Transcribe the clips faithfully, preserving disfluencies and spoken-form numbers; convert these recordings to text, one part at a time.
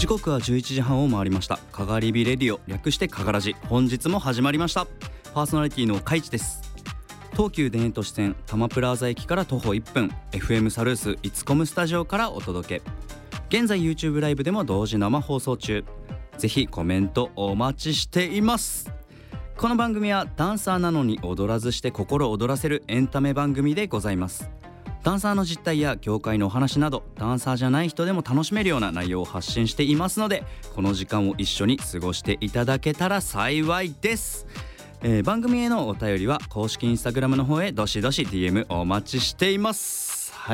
時刻はじゅういちじはんを回りました。かがりびレディオ、略してかがらじ、本日も始まりました。パーソナリティのかいちです。東急田園都市線多摩プラザ駅から徒歩いっぷん、 エフエム サルースイツコムスタジオからお届け。現在 YouTube ライブでも同時生放送中。ぜひコメントお待ちしています。この番組はダンサーなのに踊らずして心躍らせるエンタメ番組でございます。ダンサーの実態や業界のお話など、ダンサーじゃない人でも楽しめるような内容を発信していますので、この時間を一緒に過ごしていただけたら幸いです。えー、番組へのお便りは公式インスタグラムの方へどしどし ディーエム お待ちしています。はい、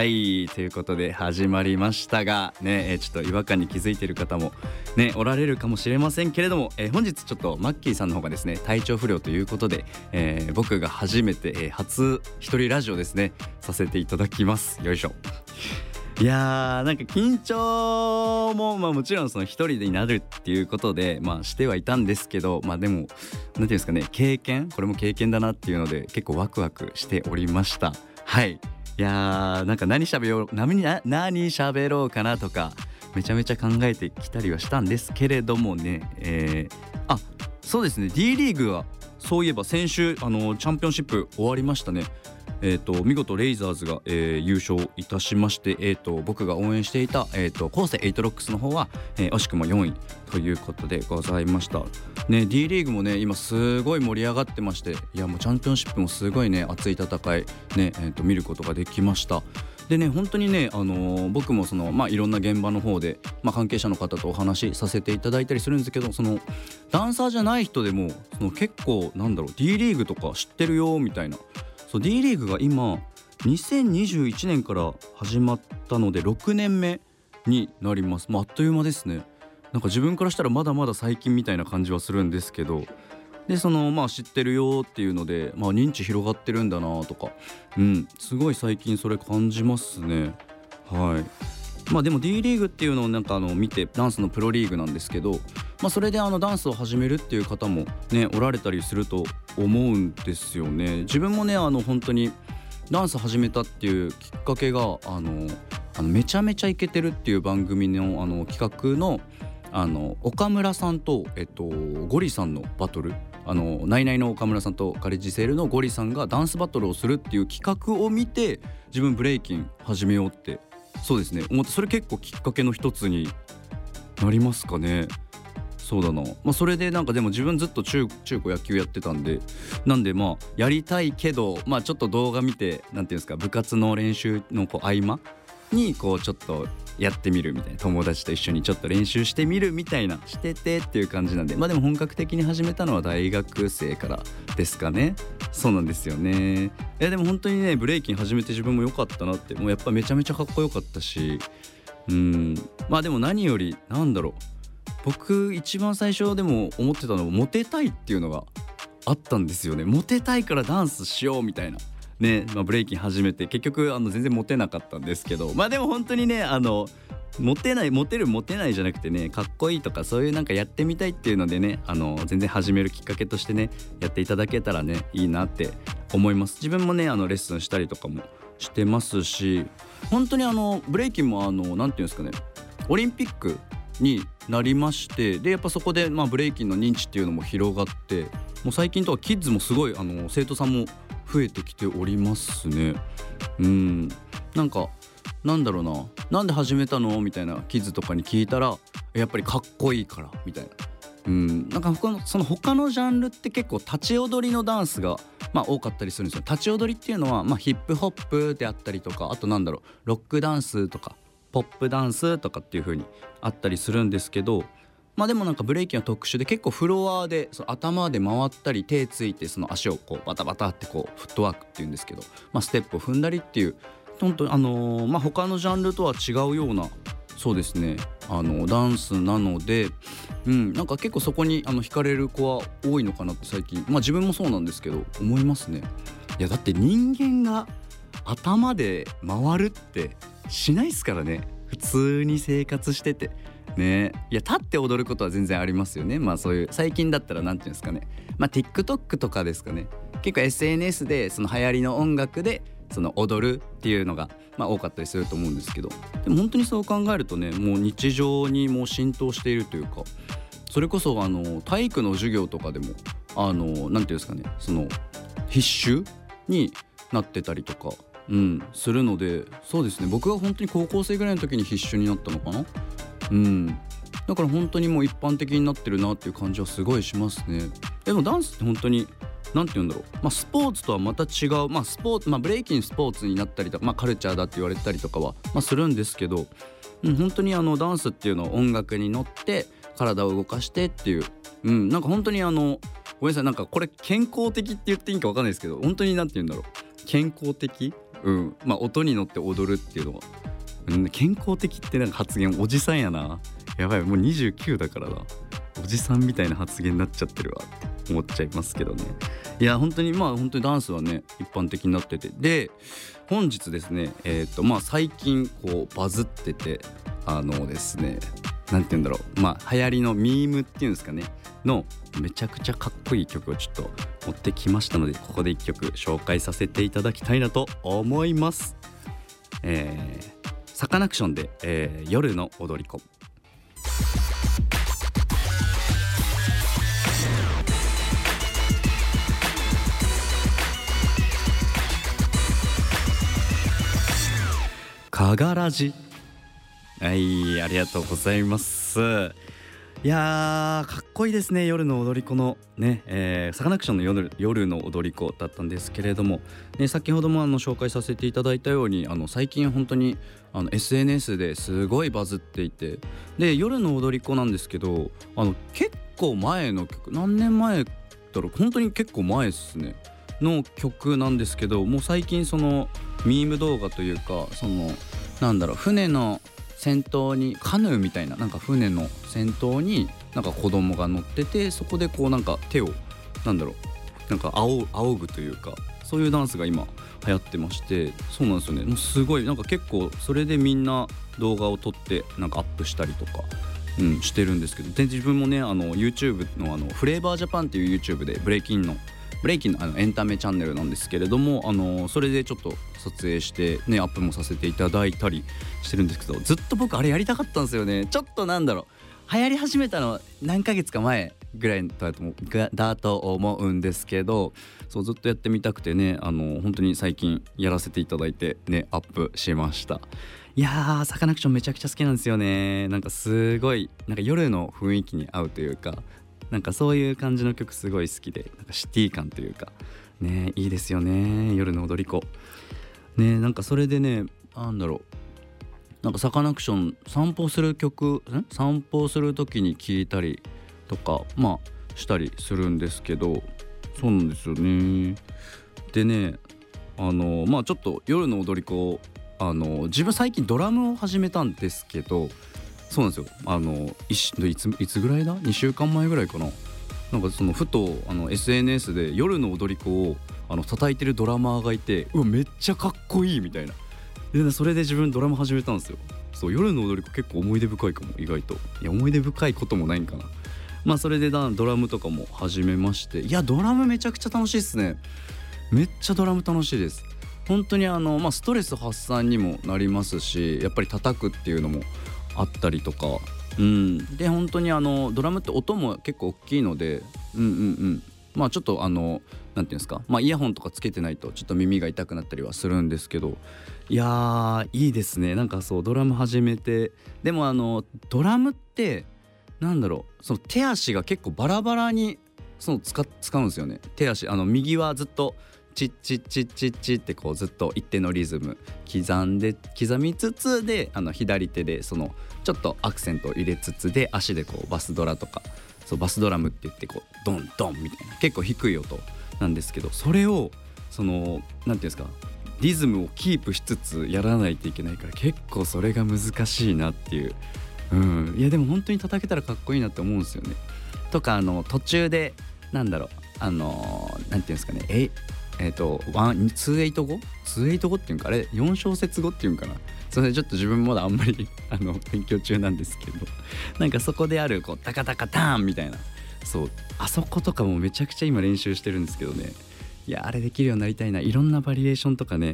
ということで始まりましたがね、えー、ちょっと違和感に気づいている方もねおられるかもしれませんけれども、えー、本日ちょっとマッキーさんの方がですね体調不良ということで、えー、僕が初めて、えー、初一人ラジオですねさせていただきます。よいしょ。いやーなんか緊張も、まあ、もちろんその一人になるっていうことで、まあ、してはいたんですけど、まあでもなんていうんですかね、経験これも経験だなっていうので結構ワクワクしておりました。はい、いやーなんか何喋ろう何何喋ろうかなとかめちゃめちゃ考えてきたりはしたんですけれどもね、えー、あそうですね D リーグはそういえば先週あのチャンピオンシップ終わりましたね。えー、と見事レイザーズが、えー、優勝いたしまして、えー、と僕が応援していた、えー、とコーセエイトロックスの方は、えー、惜しくもよんいということでございました、ね、D リーグもね今すごい盛り上がってまして、いやもうチャンピオンシップもすごいね熱い戦い、ねえー、と見ることができました。でね本当にね、あのー、僕もその、まあ、いろんな現場の方で、まあ、関係者の方とお話しさせていただいたりするんですけど、そのダンサーじゃない人でもその結構なんだろう D リーグとか知ってるよみたいな、そう D リーグが今にせんにじゅういちねんから始まったのでろくねんめになります。まあ、あっという間ですね。なんか自分からしたらまだまだ最近みたいな感じはするんですけど、でそのまあ知ってるよっていうので、まあ、認知広がってるんだなとか、うんすごい最近それ感じますね。はい。まあでも D リーグっていうのをなんかあの見て、ダンスのプロリーグなんですけど、まあそれであのダンスを始めるっていう方もねおられたりすると思うんですよね。自分もねあの本当にダンス始めたっていうきっかけがあのあのめちゃめちゃイケてるっていう番組のあの企画のあの岡村さんとえっとゴリさんのバトル、あのナイナイの岡村さんとカレッジセールのゴリさんがダンスバトルをするっていう企画を見て、自分ブレイキン始めようってそうですね思って、それ結構きっかけの一つになりますかね。そうだな、まあ、それでなんかでも自分ずっと 中, 中高野球やってたんで、なんでまあやりたいけど、まあちょっと動画見てなんていうんですか、部活の練習のこう合間にこうちょっとやってみるみたいな、友達と一緒にちょっと練習してみるみたいなしててっていう感じなんで、まあでも本格的に始めたのは大学生からですかね。そうなんですよね。いやでも本当にねブレイキン始めて自分も良かったなって、もうやっぱめちゃめちゃかっこよかったし、うーんまあでも何よりなんだろう、僕一番最初でも思ってたのはモテたいっていうのがあったんですよね。モテたいからダンスしようみたいなね、まあ、ブレイキン始めて結局あの全然モテなかったんですけど、まあでも本当にねあのモテないモテるモテないじゃなくてね、かっこいいとかそういうなんかやってみたいっていうのでね、あの全然始めるきっかけとしてねやっていただけたらねいいなって思います。自分もねあのレッスンしたりとかもしてますし、本当にあのブレイキンもあのなんていうんですかね、オリンピックになりまして、でやっぱそこでまあブレイキンの認知っていうのも広がって、もう最近とかキッズもすごいあの生徒さんも増えてきておりますね。うんなんかなんだろうな、なんで始めたのみたいなキッズとかに聞いたら、やっぱりかっこいいからみたいな。うんなんか他のその他のジャンルって結構立ち踊りのダンスがまあ多かったりするんですよ。立ち踊りっていうのはまあヒップホップであったりとか、あとなんだろうロックダンスとかポップダンスとかっていう風にあったりするんですけど、まあでもなんかブレイキンは特殊で結構フロアでその頭で回ったり手ついてその足をこうバタバタってこうフットワークっていうんですけど、まあステップを踏んだりっていう本当にあのー、まあ他のジャンルとは違うようなそうですねあのダンスなので、うんなんか結構そこにあの惹かれる子は多いのかなって最近、まあ自分もそうなんですけど思いますね。いやだって人間が頭で回るってしないですからね、普通に生活しててね。いや立って踊ることは全然ありますよね。まあそういう最近だったらなんていうんですかね、まあ TikTok とかですかね、結構 エスエヌエス でその流行りの音楽でその踊るっていうのが、まあ、多かったりすると思うんですけど、でも本当にそう考えるとね、もう日常にもう浸透しているというか、それこそあの体育の授業とかでもあのなんていうんですかね、その必修になってたりとか、うん、するので、そうですね、僕が本当に高校生ぐらいの時に必修になったのかな。うん、だから本当にもう一般的になってるなっていう感じはすごいしますね。でもダンスって本当になんて言うんだろう、まあ、スポーツとはまた違う、まあスポーツまあ、ブレイキンスポーツになったりとか、まあ、カルチャーだって言われたりとかは、まあ、するんですけど、うん、本当にあのダンスっていうのは音楽に乗って体を動かしてっていう、うん、なんか本当にあのごめんなさい、なんかこれ健康的って言っていいか分かんないですけど、本当になんて言うんだろう、健康的、うん、まあ音に乗って踊るっていうのは、うん、健康的ってなんか発言おじさんやな、やばいもうにじゅうきゅうだからな、おじさんみたいな発言になっちゃってるわって思っちゃいますけどね。いや本当にまあ本当にダンスはね一般的になってて、で本日ですね、えーとまあ最近こうバズってて、あのですね、なんて言うんだろう、まあ流行りのミームっていうんですかねのめちゃくちゃかっこいい曲をちょっと持ってきましたので、ここで一曲紹介させていただきたいなと思います。えー、サカナクションで、えー、夜の踊り子。かがらじ、はい、ありがとうございます。いやーかっこいいですね、夜の踊り子のね、えー、サカナクションの 夜, 夜の踊り子だったんですけれども、ね、先ほどもあの紹介させていただいたように、あの最近本当にあの エスエヌエス ですごいバズっていて、で夜の踊り子なんですけど、あの結構前の曲、何年前だろう、本当に結構前ですねの曲なんですけど、もう最近そのミーム動画というか、そのなんだろう、船の先頭にカヌーみたいな、なんか船の先頭になんか子供が乗ってて、そこでこうなんか手をなんだろう、なんか仰仰ぐというか、そういうダンスが今流行ってまして、そうなんですよね、もうすごいなんか結構それでみんな動画を撮ってなんかアップしたりとか、うん、してるんですけど、で自分もねあの YouTube のあのフレーバージャパンっていう YouTube でブレイキンのブレイキンのあのエンタメチャンネルなんですけれども、あのそれでちょっと撮影してねアップもさせていただいたりしてるんですけど、ずっと僕あれやりたかったんですよね。ちょっとなんだろう、流行り始めたの何ヶ月か前ぐらいだと思うだと思うんですけど、そうずっとやってみたくてね、あの本当に最近やらせていただいてねアップしました。いやーサカナクションめちゃくちゃ好きなんですよね。なんかすごいなんか夜の雰囲気に合うというか、なんかそういう感じの曲すごい好きで、なんかシティ感というかね、いいですよね夜の踊り子ね。なんかそれでね、なんだろう、なんかサカナクション散歩する曲ん散歩する時に聴いたりとかまあしたりするんですけど、そうなんですよね。でね、あのまあちょっと夜の踊り子、あの自分最近ドラムを始めたんですけど、そうなんですよ、あの い, い, ついつぐらいだにしゅうかんまえぐらいかな、なんかそのふとあの エスエヌエス で夜の踊り子をあの叩いてるドラマーがいて、うわめっちゃかっこいいみたいな、でそれで自分ドラム始めたんですよ。そう夜の踊り子結構思い出深いかも、意外と。いや思い出深いこともないんかな。まあそれでだドラムとかも始めまして、いやドラムめちゃくちゃ楽しいっすね。めっちゃドラム楽しいです。本当にあの、まあ、ストレス発散にもなりますし、やっぱり叩くっていうのもあったりとか、うん、で本当にあのドラムって音も結構大きいので、うんうんうん、まあちょっとあのなんていうんですか、まあイヤホンとかつけてないとちょっと耳が痛くなったりはするんですけど、いやーいいですね。なんかそうドラム始めて、でもあのドラムってなんだろう、その手足が結構バラバラにその 使, 使うんですよね。手足あの右はずっとチッチッチッチッチッってこうずっと一定のリズム刻んで刻みつつで、あの左手でそのちょっとアクセントを入れつつで、足でこうバスドラとか、そうバスドラムって言ってこうドンドンみたいな結構低い音なんですけど、それをそのなんていうんですか、リズムをキープしつつやらないといけないから、結構それが難しいなっていう、うん、いやでも本当に叩けたらかっこいいなって思うんですよね。とかあの途中でなんだろう、あのなんていうんですかね、ええーと、にエイトご にエイトごっていうんか、あれよん小節語っていうんかな、それちょっと自分まだあんまりあの勉強中なんですけど、なんかそこであるこうタカタカターンみたいな、そうあそことかもめちゃくちゃ今練習してるんですけどね。いやあれできるようになりたいな。いろんなバリエーションとかね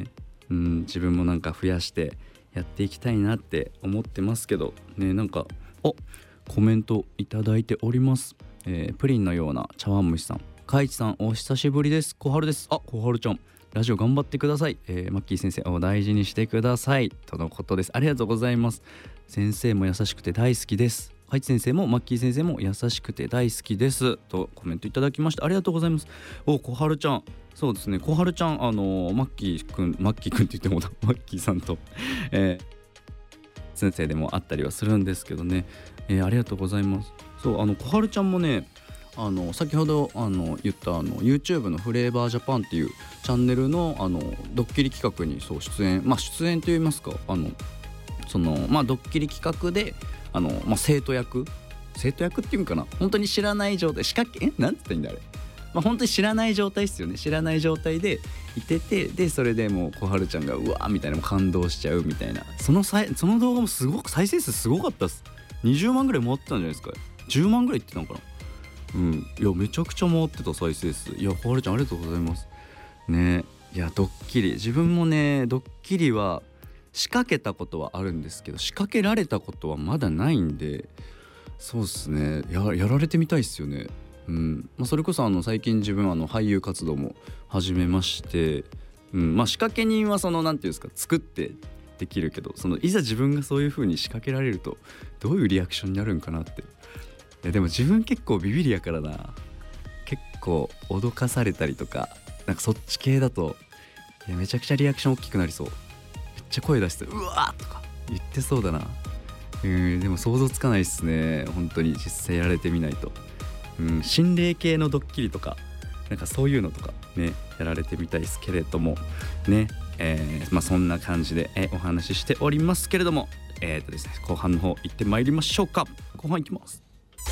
うん、自分もなんか増やしてやっていきたいなって思ってますけどね。なんかおコメントいただいております。えー、プリンのような茶碗蒸しさん、かいちさんお久しぶりです。小春です。あ、小春ちゃんラジオ頑張ってください、えー、マッキー先生お大事にしてくださいとのことです。ありがとうございます。先生も優しくて大好きです。かいち先生もマッキー先生も優しくて大好きですとコメントいただきましてありがとうございます。お、小春ちゃん、そうですね、小春ちゃんあのー、マッキーくんマッキーくんって言ってもマッキーさんと、えー、先生でもあったりはするんですけどね、えー、ありがとうございます。そうあの小春ちゃんもね、あの先ほどあの言ったあの YouTube のフレーバージャパンっていうチャンネルのあのドッキリ企画にそう出演、まあ出演といいますか、あのそのまあドッキリ企画であの、まあ、生徒役生徒役っていうんかな、本当に知らない状態、仕掛けえなんて言ったらいいんだあれ、まあ、本当に知らない状態ですよね。知らない状態でいてて、でそれでもう小春ちゃんがうわーみたいな感動しちゃうみたいな、そのさいその動画もすごく再生数すごかったです。にじゅうまんぐらい回ってたんじゃないですか。じゅうまんぐらいいってたのかな。うん、いやめちゃくちゃ回ってた再生数。いや小春ちゃんありがとうございますね。いやドッキリ、自分もねドッキリは仕掛けたことはあるんですけど仕掛けられたことはまだないんで、そうですね や, やられてみたいですよね。うんまあ、それこそあの最近自分はあの俳優活動も始めまして、うんまあ、仕掛け人はそのなんていうんですか作ってできるけど、そのいざ自分がそういう風に仕掛けられるとどういうリアクションになるんかなって。いやでも自分結構ビビりやからな。結構脅かされたりとかなんかそっち系だといやめちゃくちゃリアクション大きくなりそう。めっちゃ声出してうわーとか言ってそうだな。うんでも想像つかないっすね本当に実際やられてみないと。うん心霊系のドッキリとかなんかそういうのとかねやられてみたいですけれどもね、えー、まあそんな感じで、えー、お話ししておりますけれども、えーとですね後半の方行ってまいりましょうか。後半行きます。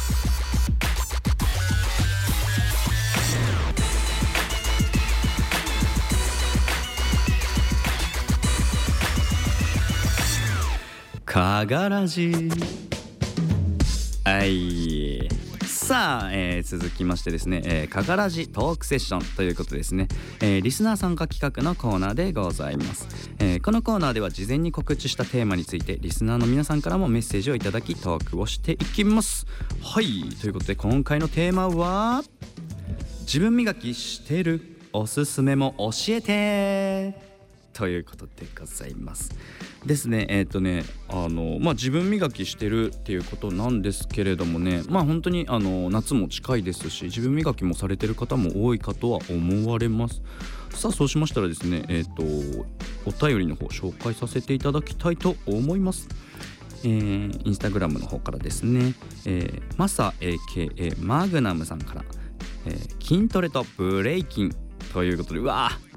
かがらじはいさあ、えー、続きましてですね、えー、かがらじトークセッションということですね、えー、リスナー参加企画のコーナーでございます。えー、このコーナーでは事前に告知したテーマについてリスナーの皆さんからもメッセージをいただきトークをしていきます。はいということで今回のテーマは自分磨きしてるおすすめも教えてということでございますですね。えっとねあのまあ自分磨きしてるっていうことなんですけれどもね、まあ本当にあの夏も近いですし自分磨きもされてる方も多いかとは思われます。さあそうしましたらですねえっとお便りの方紹介させていただきたいと思います。えー、インスタグラムの方からですね、えー、マサ エーケーエー マグナムさんから、えー、筋トレとブレイキンということで、うわー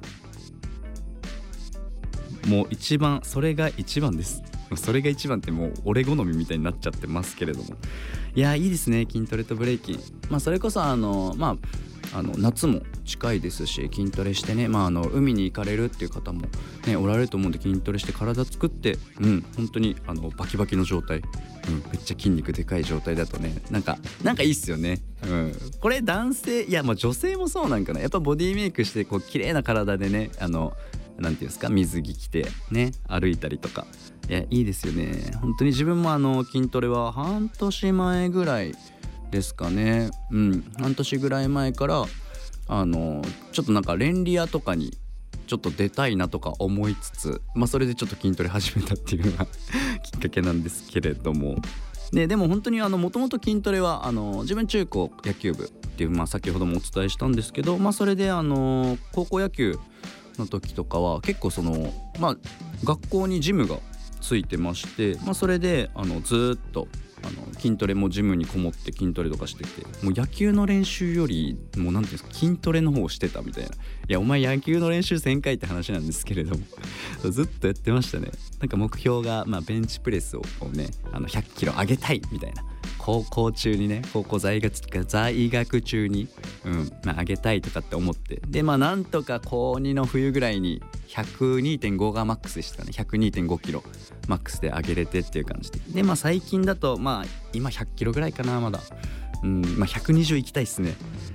もう一番それが一番です。それが一番ってもう俺好みみたいになっちゃってますけれども、いやいいですね筋トレとブレイキン。まあそれこそあのまああの夏も近いですし筋トレしてね、まああの海に行かれるっていう方もねおられると思うんで筋トレして体作ってうん本当にあのバキバキの状態、うん、めっちゃ筋肉でかい状態だとねなんかなんかいいっすよね。うん、これ男性いやまあ女性もそうなんかな。やっぱボディメイクしてこう綺麗な体でねあのなんていうんですか水着着てね歩いたりとかいやいいですよね。本当に自分もあの筋トレは半年前ぐらいですかね。うん半年ぐらい前からあのちょっとなんか連リアとかにちょっと出たいなとか思いつつ、まあそれでちょっと筋トレ始めたっていうのがきっかけなんですけれどもね。でも本当にあのもともと筋トレはあの自分中高野球部っていうまあ先ほどもお伝えしたんですけど、まあそれであの高校野球の時とかは結構そのまあ学校にジムがついてまして、まあ、それであのずっとあの筋トレもジムにこもって筋トレとかしてて、もう野球の練習よりもうなんていうんですか筋トレの方をしてたみたいな。いやお前野球の練習せんかいって話なんですけれどもずっとやってましたね。なんか目標が、まあ、ベンチプレスをこうねあのひゃっキロ上げたいみたいな、高校中にね高校在学在学中に、うんまあ、上げたいとかって思って、でまあなんとか高にの冬ぐらいに ひゃくにてんご がマックスでしたかね。 ひゃくにてんご キロマックスで上げれてっていう感じで、でまあ最近だとまあ今ひゃっキロぐらいかなまだ、うんまあ、ひゃくにじゅういきたいっすね。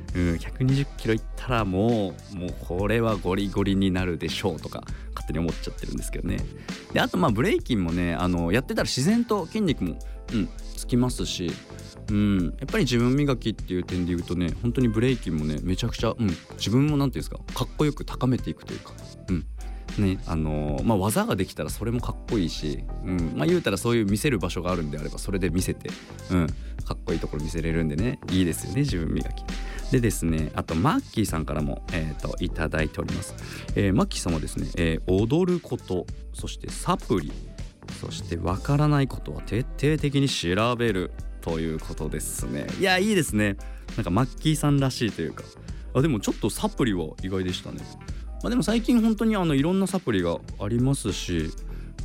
うん、ひゃくにじゅっキロいったらもうもうこれはゴリゴリになるでしょうとか勝手に思っちゃってるんですけどね。であとまあブレイキンもねあのやってたら自然と筋肉も、うん、つきますし、うん、やっぱり自分磨きっていう点で言うとね本当にブレイキンもねめちゃくちゃ、うん、自分もなんていうんですかかっこよく高めていくというか、うんねあのーまあ、技ができたらそれもかっこいいし、うんまあ、言うたらそういう見せる場所があるんであればそれで見せて、うん、かっこいいところ見せれるんでねいいですよね自分磨きでですね。あとマッキーさんからも、えー、といただいております、えー、マッキーさんはですね、えー、踊ることそしてサプリそしてわからないことは徹底的に調べるということですね。いやいいですね。なんかマッキーさんらしいというかあでもちょっとサプリは意外でしたね。まあ、でも最近本当にあのいろんなサプリがありますし、うん、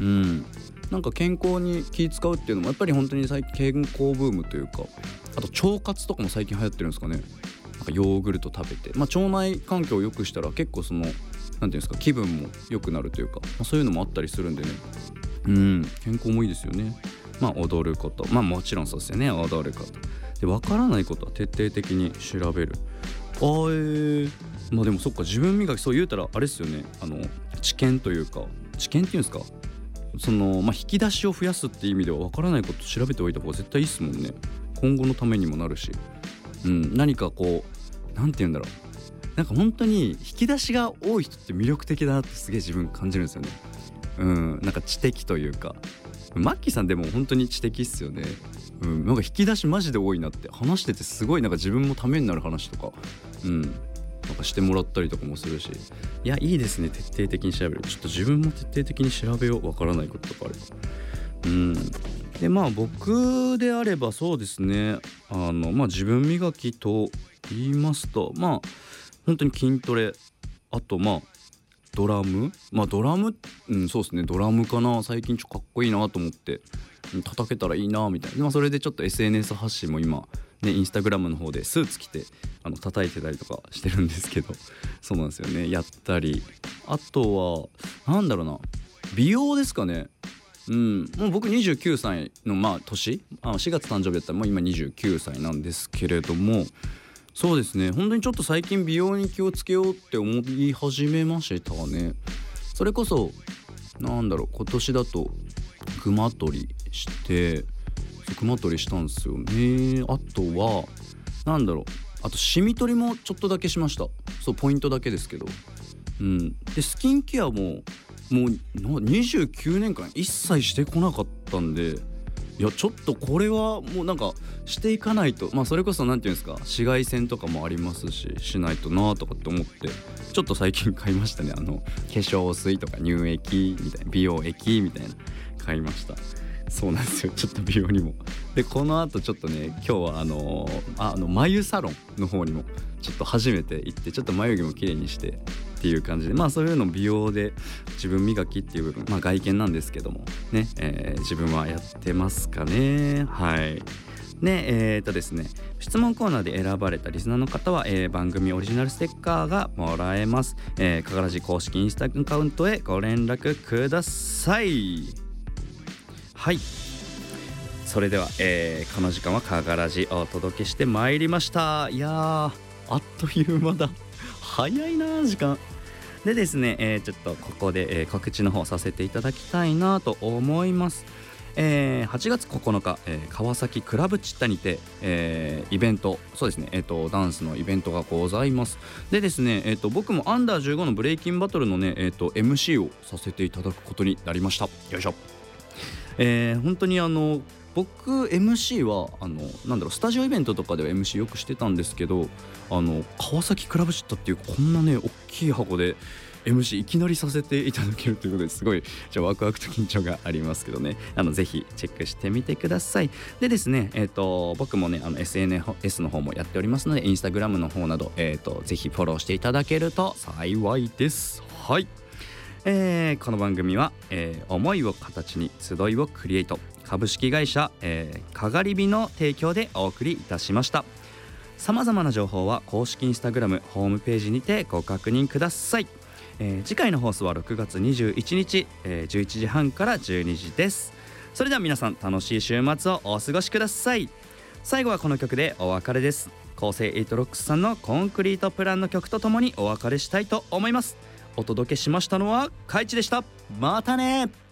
なんか健康に気使うっていうのもやっぱり本当に最近健康ブームというかあと腸活とかも最近流行ってるんですかね。なんかヨーグルト食べて、まあ、腸内環境を良くしたら結構そのなんていうんですか気分も良くなるというか、まあ、そういうのもあったりするんでね、うん、健康もいいですよね。まあ踊ることまあもちろんそうですよね。踊ることで分からないことは徹底的に調べる。あーえーまあでもそっか自分磨きそう言うたらあれですよね。あの知見というか知見っていうんですかその、まあ、引き出しを増やすっていう意味では分からないこと調べておいた方が絶対いいっすもんね。今後のためにもなるし、うん、何かこうなんて言うんだろうなんか本当に引き出しが多い人って魅力的だなってすげえ自分感じるんですよね。うんなんか知的というかマッキーさんでも本当に知的っすよね。うん、なんか引き出しマジで多いなって話しててすごいなんか自分もためになる話とか、うん、なんかしてもらったりとかもするしいやいいですね。徹底的に調べる。ちょっと自分も徹底的に調べようわからないこととかあれば。うんでまあ僕であればそうですねあのまあ自分磨きと言いますとまあ本当に筋トレあとまあドラムまあドラムうんそうですねドラムかな。最近ちょっとかっこいいなと思って叩けたらいいなみたいな、まあ、それでちょっと エスエヌエス 発信も今ねインスタグラムの方でスーツ着てあの叩いてたりとかしてるんですけどそうなんですよねやったりあとはなんだろうな美容ですかね。うんもう僕にじゅうきゅうさいのまあ年あしがつ誕生日だったらもう今にじゅうきゅうさいなんですけれどもそうですね本当にちょっと最近美容に気をつけようって思い始めましたね。それこそなんだろう今年だとクマ取りしてクマ取りしたんですよね。あとはなんだろうあとシミ取りもちょっとだけしました。そうポイントだけですけど、うん、でスキンケアももうにじゅうきゅうねんかん一切してこなかったんでいやちょっとこれはもうなんかしていかないとまあそれこそなんていうんですか紫外線とかもありますししないとなとかって思ってちょっと最近買いましたね。あの化粧水とか乳液みたいな美容液みたいな買いました。そうなんですよちょっと美容にもでこの後ちょっとね今日はあのー、あの眉サロンの方にもちょっと初めて行ってちょっと眉毛も綺麗にしてっていう感じでまあそういうの美容で自分磨きっていう部分まあ外見なんですけどもね、えー、自分はやってますかね。はいねえー、っとですね質問コーナーで選ばれたリスナーの方は、えー、番組オリジナルステッカーがもらえます。えー、かがらじ公式インスタアカウントへご連絡ください。はいそれでは、えー、この時間はかがらじをお届けしてまいりました。いやーあっという間だ早いな時間でですね、えー、ちょっとここで、えー、告知の方させていただきたいなと思います。えー、はちがつここのか、えー、川崎クラブチッタにて、えー、イベントそうですね、えーと、ダンスのイベントがございます。でですね、えーと、僕もアンダーじゅうごのブレイキンバトルのね、えーと、エムシー をさせていただくことになりました。よいしょ。えー、本当にあの僕 エムシー はあのなんだろうスタジオイベントとかでは エムシー よくしてたんですけどあの川崎クラブチッタっていうこんなね大きい箱で エムシー いきなりさせていただけるということですごいじゃあワクワクと緊張がありますけどねあのぜひチェックしてみてください。でですねえっ、ー、と僕もねあの エスエヌエス の方もやっておりますのでインスタグラムの方などえっ、ー、とぜひフォローしていただけると幸いです。はいえー、この番組は、えー、思いを形に集いをクリエイト株式会社、えー、かがりびの提供でお送りいたしました。さまざまな情報は公式インスタグラムホームページにてご確認ください。えー、次回の放送はろくがつにじゅういちにち、えー、じゅういちじはんからじゅうにじです。それでは皆さん楽しい週末をお過ごしください。 最後はこの曲でお別れです。構成エイトロックスさんのコンクリートプランの曲とともにお別れしたいと思います。お届けしましたのはカイチでした。またね。